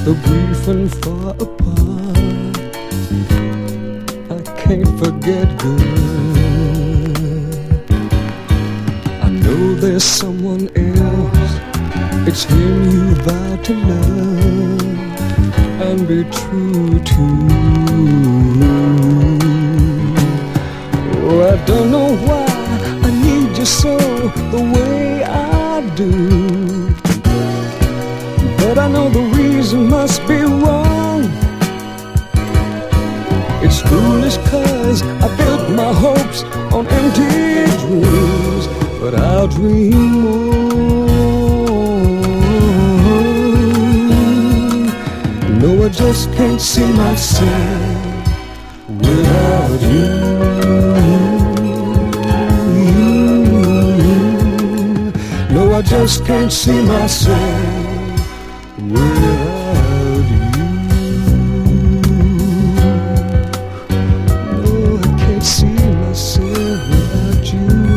though brief and far apart, I can't forget good. I know there's someone else, it's him you vow to love and be true to. Oh, I don't know why I need you so the way I do, but I know the reason must be wrong. It's foolish 'cause I built my hopes on empty dreams, but I'll dream more. No, I just can't see myself without you. No, I just can't see myself without you. No, I can't see myself without you.